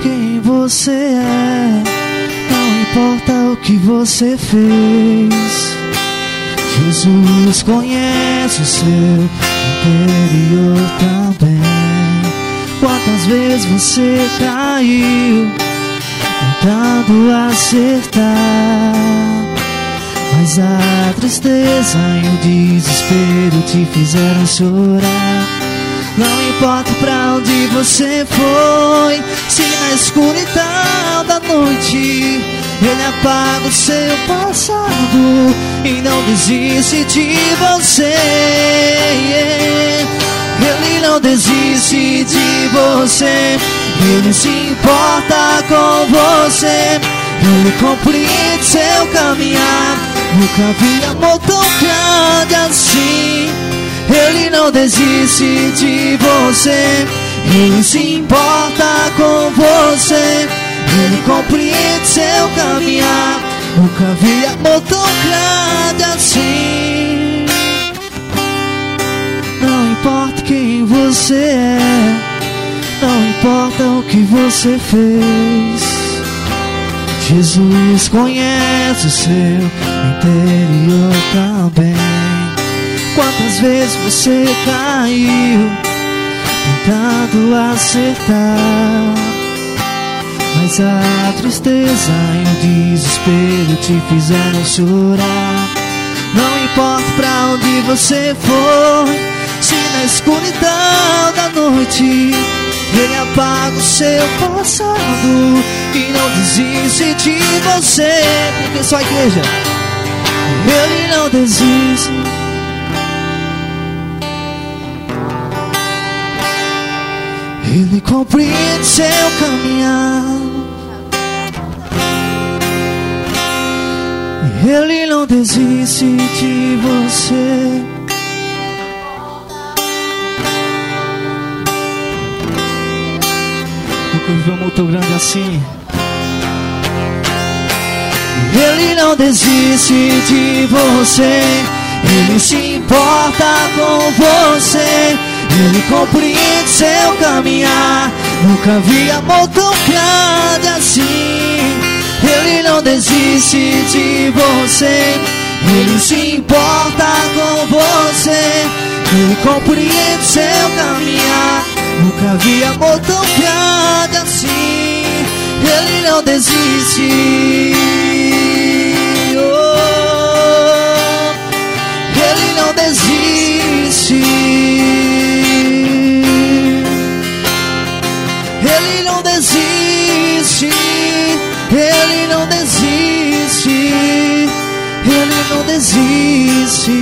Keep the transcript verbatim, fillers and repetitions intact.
quem você é, não importa o que você fez. Jesus conhece o seu interior também. Quantas vezes você caiu tentando acertar, mas a tristeza e o desespero te fizeram chorar. Não importa pra onde você foi, se na escuridão da noite Ele apaga o seu passado e não desiste de você. Ele não desiste de você, Ele se importa com você. Ele compreende seu caminhar, nunca vi amor tão grande assim. Ele não desiste de você, Ele se importa com você. Ele compreende seu caminhar, nunca vi amor tão grande assim. Não importa quem você é, não importa o que você fez. Jesus conhece o seu interior também. Quantas vezes você caiu tentando acertar, mas a tristeza e o desespero te fizeram chorar. Não importa pra onde você for, se na escuridão da noite Ele apaga o seu passado e não desiste de você. Porque só a igreja, Ele não desiste. Ele compreende seu caminhar, Ele não desiste de você. Nunca vi um amor tão grande assim. Ele não desiste de você, Ele se importa com você. Ele compreende seu caminhar, nunca vi amor tão grande assim. Ele não desiste de você, Ele se importa com você. Ele compreende seu caminhar, nunca vi amor tão grande assim. Ele não desiste, oh, Ele não desiste. Ele não desiste, Ele não desiste, Ele não desiste.